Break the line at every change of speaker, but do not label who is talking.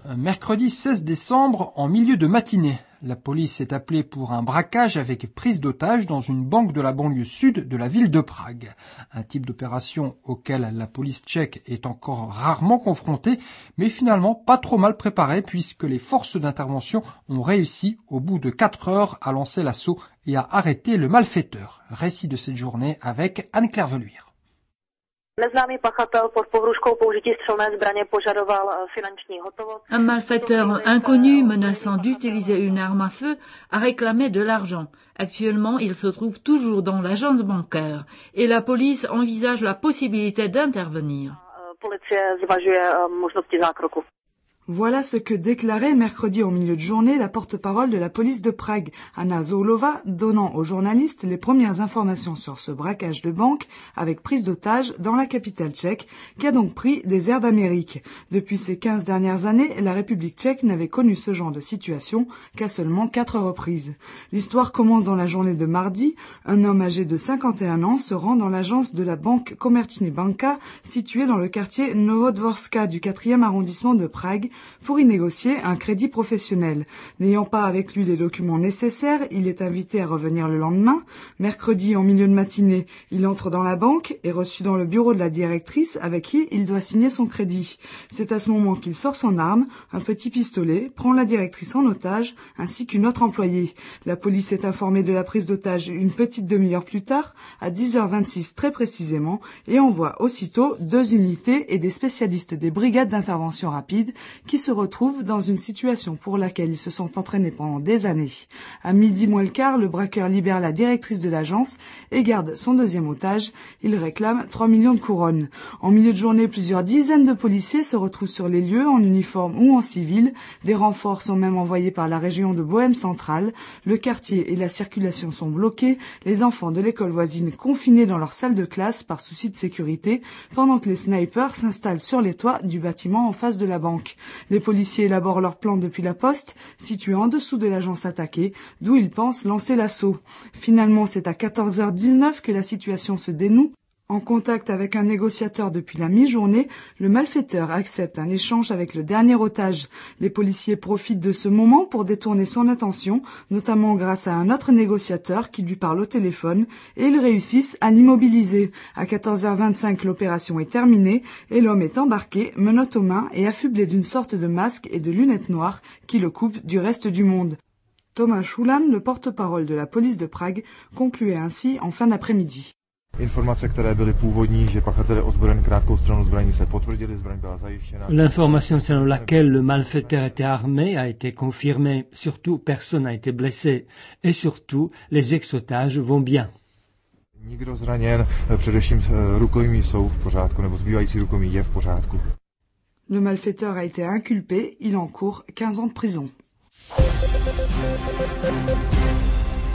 mercredi 16 décembre en milieu de matinée. La police est appelée pour un braquage avec prise d'otage dans une banque de la banlieue sud de la ville de Prague. Un type d'opération auquel la police tchèque est encore rarement confrontée, mais finalement pas trop mal préparée puisque les forces d'intervention ont réussi au bout de 4 heures à lancer l'assaut et à arrêter le malfaiteur. Récit de cette journée avec Anne-Claire Veluire.
Un malfaiteur inconnu menaçant d'utiliser une arme à feu a réclamé de l'argent. Actuellement, il se trouve toujours dans l'agence bancaire et la police envisage la possibilité d'intervenir.
Voilà ce que déclarait mercredi au milieu de journée la porte-parole de la police de Prague, Anna Zoulova, donnant aux journalistes les premières informations sur ce braquage de banque avec prise d'otage dans la capitale tchèque, qui a donc pris des airs d'Amérique. Depuis ces 15 dernières années, la République tchèque n'avait connu ce genre de situation qu'à seulement 4 reprises. L'histoire commence dans la journée de mardi. Un homme âgé de 51 ans se rend dans l'agence de la banque Komerční banka, située dans le quartier Novodvorska du 4e arrondissement de Prague, pour y négocier un crédit professionnel. N'ayant pas avec lui les documents nécessaires, il est invité à revenir le lendemain. Mercredi, en milieu de matinée, il entre dans la banque et reçu dans le bureau de la directrice avec qui il doit signer son crédit. C'est à ce moment qu'il sort son arme, un petit pistolet, prend la directrice en otage, ainsi qu'une autre employée. La police est informée de la prise d'otage une petite demi-heure plus tard, à 10h26 très précisément, et envoie aussitôt 2 unités et des spécialistes des brigades d'intervention rapide qui se retrouvent dans une situation pour laquelle ils se sont entraînés pendant des années. À midi moins le quart, le braqueur libère la directrice de l'agence et garde son deuxième otage. Il réclame 3 millions de couronnes. En milieu de journée, plusieurs dizaines de policiers se retrouvent sur les lieux en uniforme ou en civil. Des renforts sont même envoyés par la région de Bohême centrale. Le quartier et la circulation sont bloqués. Les enfants de l'école voisine confinés dans leur salle de classe par souci de sécurité, pendant que les snipers s'installent sur les toits du bâtiment en face de la banque. Les policiers élaborent leur plan depuis la poste, située en dessous de l'agence attaquée, d'où ils pensent lancer l'assaut. Finalement, c'est à 14h19 que la situation se dénoue. En contact avec un négociateur depuis la mi-journée, le malfaiteur accepte un échange avec le dernier otage. Les policiers profitent de ce moment pour détourner son attention, notamment grâce à un autre négociateur qui lui parle au téléphone, et ils réussissent à l'immobiliser. À 14h25, l'opération est terminée et l'homme est embarqué, menottes aux mains et affublé d'une sorte de masque et de lunettes noires qui le coupent du reste du monde. Thomas Schulan, le porte-parole de la police de Prague, concluait ainsi en fin d'après-midi.
L'information selon laquelle le malfaiteur était armé a été confirmée. Surtout, personne n'a été blessé. Et surtout, les ex-otages vont bien.
Le malfaiteur a été inculpé. Il encourt 15 ans de prison.